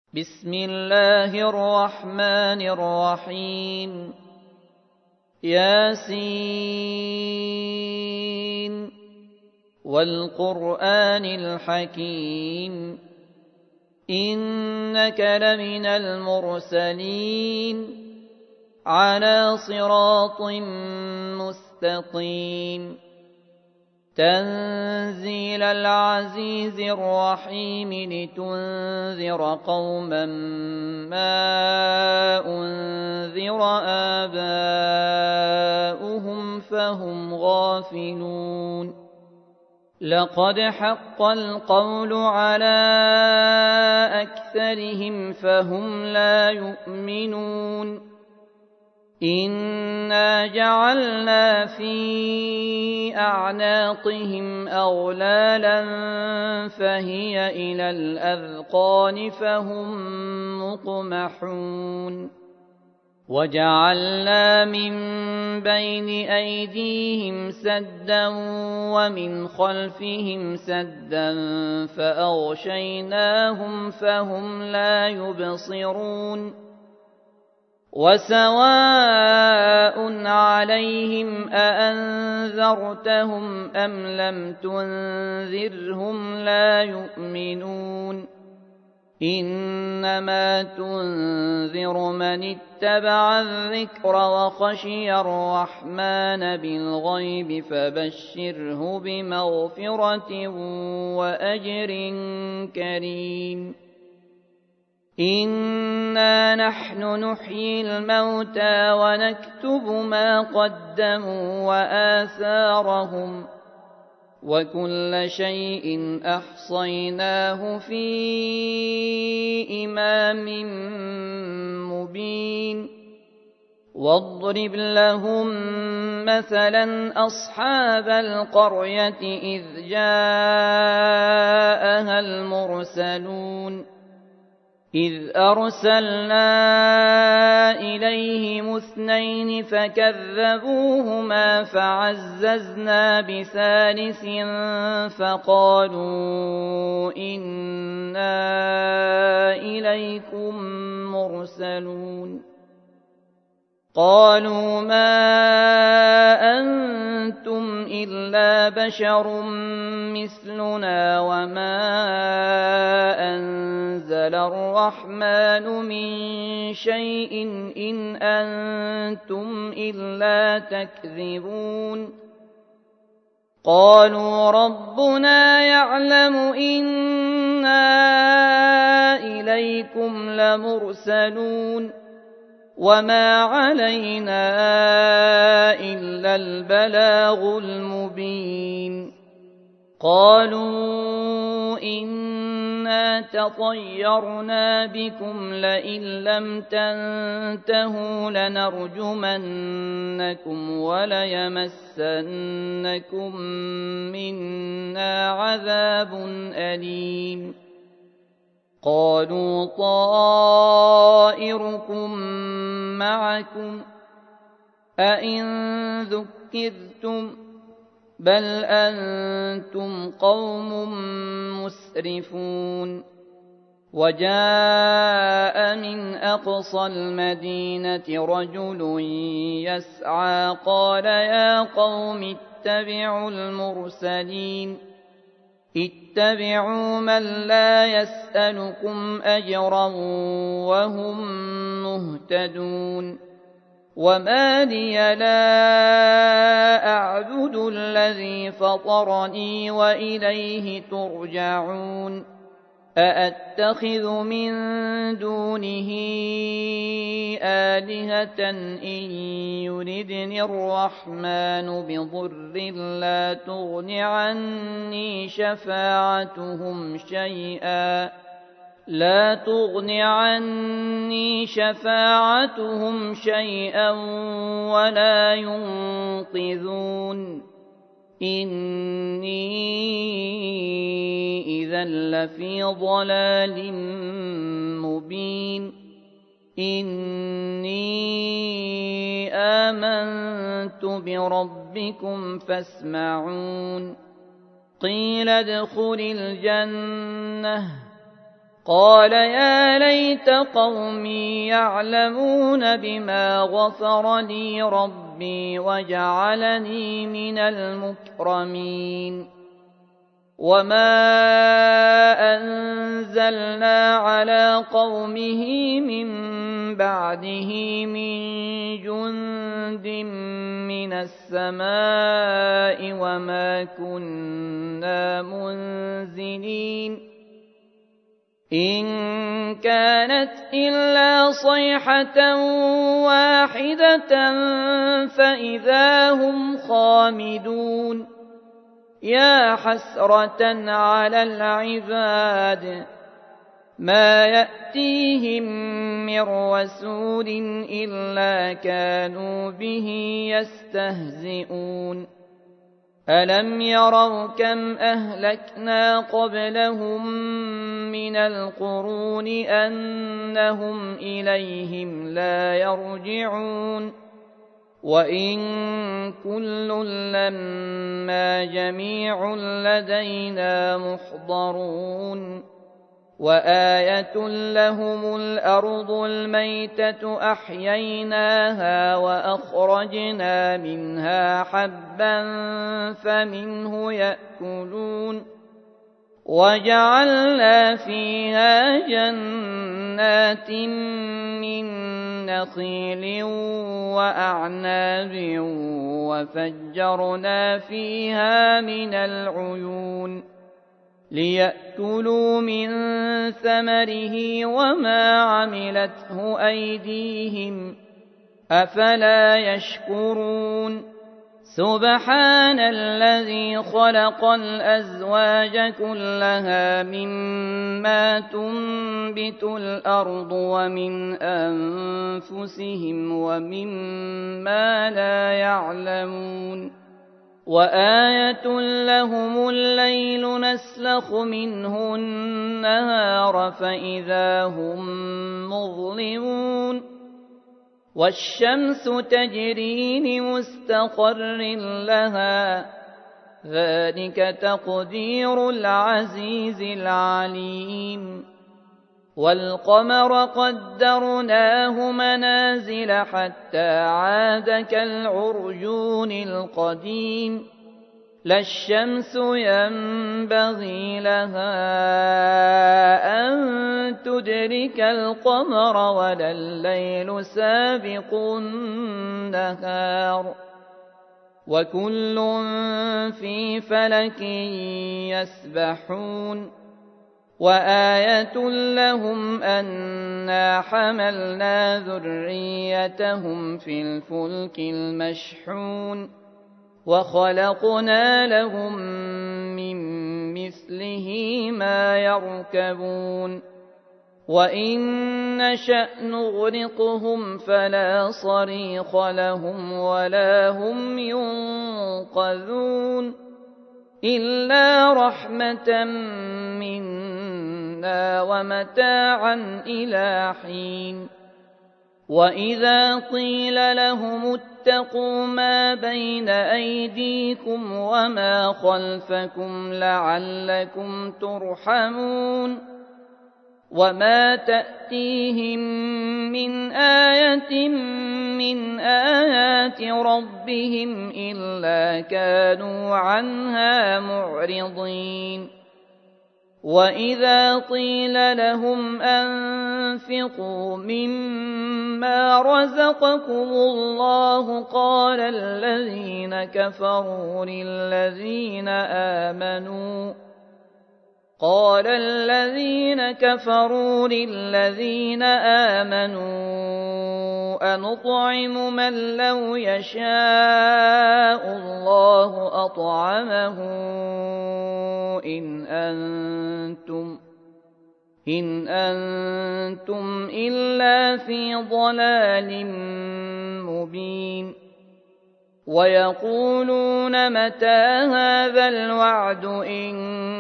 بسم الله الرحمن الرحيم ياسين والقرآن الحكيم إنك لمن المرسلين على صراط مستقيم تنزيل العزيز الرحيم لتنذر قوما ما أنذر آباؤهم فهم غافلون لقد حق القول على أكثرهم فهم لا يؤمنون إنا جعلنا في أعناقهم أغلالا فهي إلى الأذقان فهم مقمحون وجعلنا من بين أيديهم سدا ومن خلفهم سدا فأغشيناهم فهم لا يبصرون وسواء عليهم أأنذرتهم أم لم تنذرهم لا يؤمنون إنما تنذر من اتبع الذكر وخشي الرحمن بالغيب فبشره بمغفرة وأجر كريم إنا نحن نحيي الموتى ونكتب ما قدموا وآثارهم وكل شيء أحصيناه في إمام مبين واضرب لهم مثلا أصحاب القرية إذ جاءها المرسلون إذ أرسلنا إليهم اثنين فكذبوهما فعززنا بثالث فقالوا إنا إليكم مرسلون قالوا ما أنتم إلا بشر مثلنا وما أنزل الرحمن من شيء إن أنتم إلا تكذبون قالوا ربنا يعلم إنا إليكم لمرسلون وما علينا إلا البلاغ المبين قالوا إنا تطيرنا بكم لئن لم تنتهوا لنرجمنكم وليمسنكم منا عذاب أليم قالوا طائركم معكم أئن ذكرتم بل أنتم قوم مسرفون وجاء من أقصى المدينة رجل يسعى قال يا قوم اتبعوا المرسلين اتبعوا من لا يسألكم أجرا وهم مهتدون وما لي لا أعبد الذي فطرني وإليه ترجعون أأتخذ من دونه آلهة إن يردني الرحمن بضر لا تغن عني شفاعتهم شيئا ولا ينقذون إني إذا لفي ضلال مبين إني آمنت بربكم فاسمعون قيل ادخل الجنة قال يا ليت قومي يعلمون بما غفر لي ربي وجعلني من المكرمين وما أنزلنا على قومه من بعده من جند من السماء وما كنا منزلين إن كانت إلا صيحة واحدة فإذا هم خامدون يا حسرة على العباد ما يأتيهم من رسول إلا كانوا به يستهزئون ألم يروا كم أهلكنا قبلهم من القرون أنهم إليهم لا يرجعون وإن كل لما جميع لدينا محضرون وآية لهم الأرض الميتة أحييناها وأخرجنا منها حبا فمنه يأكلون وجعلنا فيها جنات من نخيل وأعناب وفجرنا فيها من العيون ليأكلوا من ثمره وما عملته أيديهم أفلا يشكرون سبحان الذي خلق الأزواج كلها مما تنبت الأرض ومن أنفسهم ومما لا يعلمون وآية لهم الليل نسلخ منه النهار فإذا هم مظلمون والشمس تجري لمستقر لها ذلك تقدير العزيز العليم والقمر قدرناه منازل حتى عاد كالعرجون القديم لا الشمس ينبغي لها أن تدرك القمر ولا الليل سابق النهار وكل في فلك يسبحون وآية لهم أنا حملنا ذريتهم في الفلك المشحون وخلقنا لهم من مثله ما يركبون وإن نشأ نغرقهم فلا صريخ لهم ولا هم ينقذون إلا رحمة منا ومتاعا إلى حين وإذا قيل لهم اتقوا ما بين أيديكم وما خلفكم لعلكم ترحمون وما تأتيهم من آية من آيات ربهم إلا كانوا عنها معرضين وإذا قيل لهم أنفقوا مما رزقكم الله قال الذين كفروا للذين آمنوا أنطعم من لو يشاء الله أطعمه إن أنتم إلا في ضلال مبين ويقولون متى هذا الوعد إن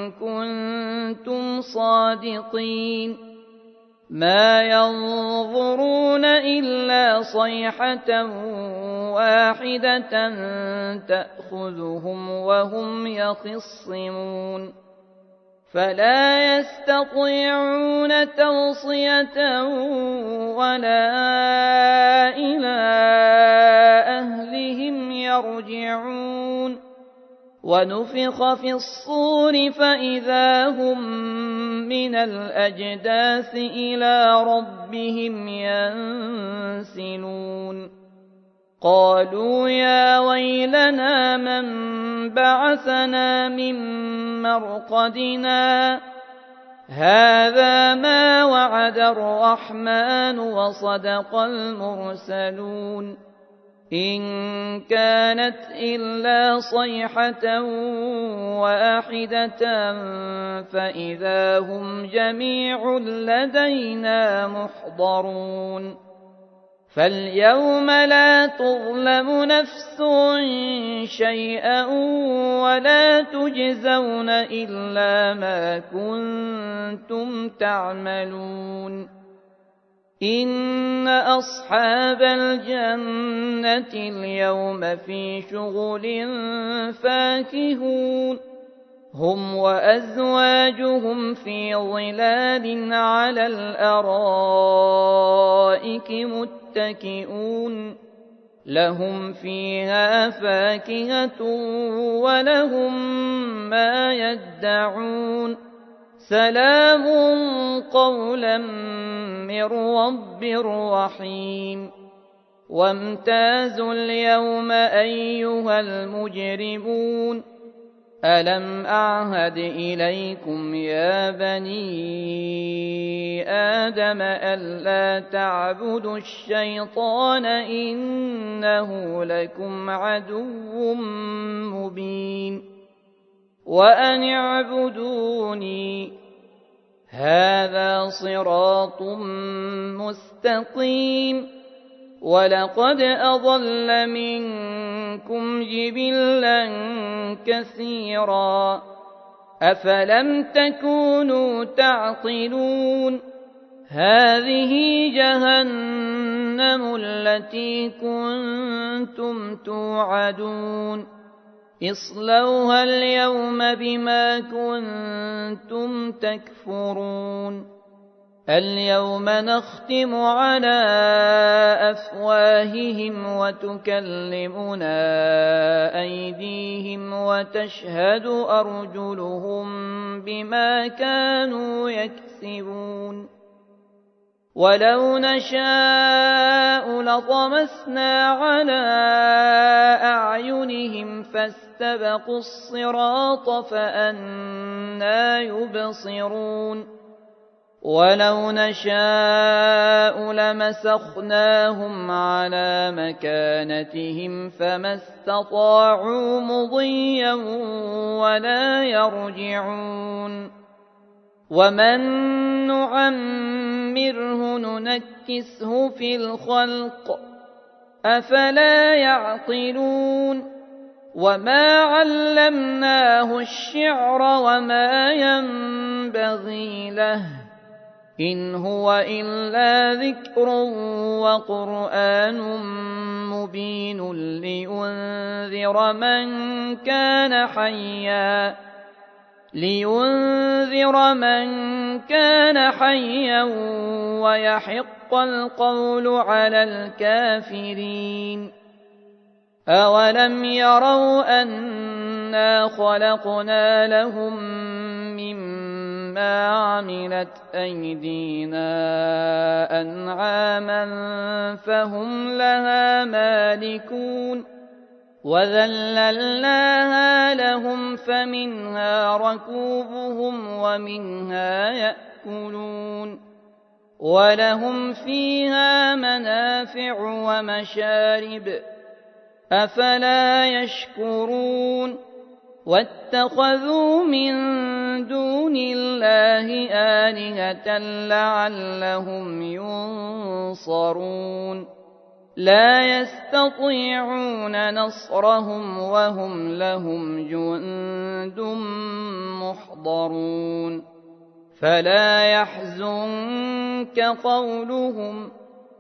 كنتم صادقين ما ينظرون إلا صيحة واحدة تأخذهم وهم يخصمون فلا يستطيعون توصية ولا إلى أهلهم يرجعون ونفخ في الصور فإذا هم من الأجداث إلى ربهم ينسلون قالوا يا ويلنا من بعثنا من مرقدنا هذا ما وعد الرحمن وصدق المرسلون إن كانت إلا صيحة واحدة فإذا هم جميع لدينا محضرون فاليوم لا تظلم نفس شيئا ولا تجزون إلا ما كنتم تعملون إن أصحاب الجنة اليوم في شغل فاكهون هم وأزواجهم في ظلال على الأرائك متكئون لهم فيها فاكهة ولهم ما يدعون سلام قولا من رب رحيم وامتازوا اليوم أيها المجرمون ألم أعهد إليكم يا بني آدم ألا تعبدوا الشيطان إنه لكم عدو مبين وأن اعبدوني هذا صراط مستقيم ولقد أضل منكم جبلا كثيرا أفلم تكونوا تعقلون هذه جهنم التي كنتم توعدون اصلوها اليوم بما كنتم تكفرون اليوم نختم على أفواههم وتكلمنا أيديهم وتشهد أرجلهم بما كانوا يكسبون ولو نشاء لطمسنا على أعينهم فاستبقوا الصراط فأنى يبصرون ولو نشاء لمسخناهم على مكانتهم فما استطاعوا مضيا ولا يرجعون ومن نعمره ننكسه في الخلق أفلا يعقلون وما علمناه الشعر وما ينبغي له إن هو إلا ذكر وقرآن مبين لينذر من كان حيا ويحق القول على الكافرين أولم يروا أنا خلقنا لهم مما عملت أيدينا أنعاما فهم لها مالكون وذللناها لهم فمنها ركوبهم ومنها يأكلون ولهم فيها منافع ومشارب أفلا يشكرون واتخذوا من دون الله آلهة لعلهم ينصرون لا يستطيعون نصرهم وهم لهم جند محضرون فلا يحزنك قولهم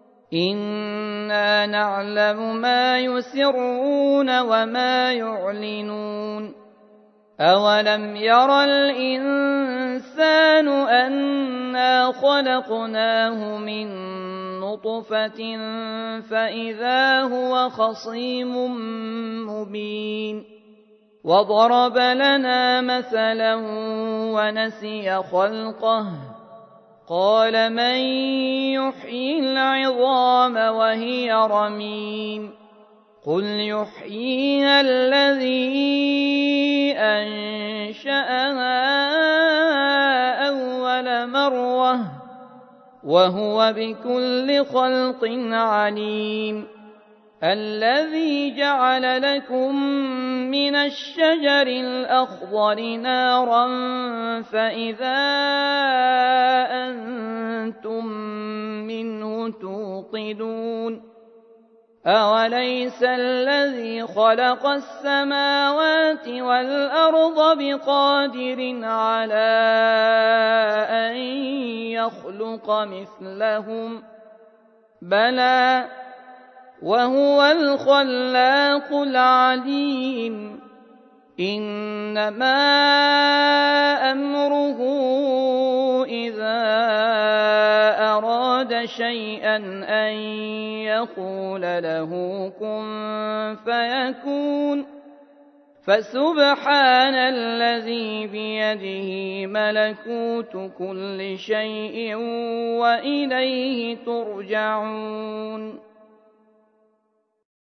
إنا نعلم ما يسرون وما يعلنون أولم ير الإنسان الإنسان أنا خلقناه من نطفة فإذا هو خصيم مبين وضرب لنا مثلا ونسي خلقه قال من يحيي العظام وهي رميم قل يحييها الذي أنشأها أول مرة وهو بكل خلق عليم الذي جعل لكم من الشجر الأخضر نارا فإذا أنتم منه توقدون أوليس الذي خلق السماوات والأرض بقادر على أن يخلق مثلهم بلى وهو الخلاق العليم إنما أمره إذا أراد شيئا أن يقول له كن فيكون فسبحان الذي بيده ملكوت كل شيء وإليه ترجعون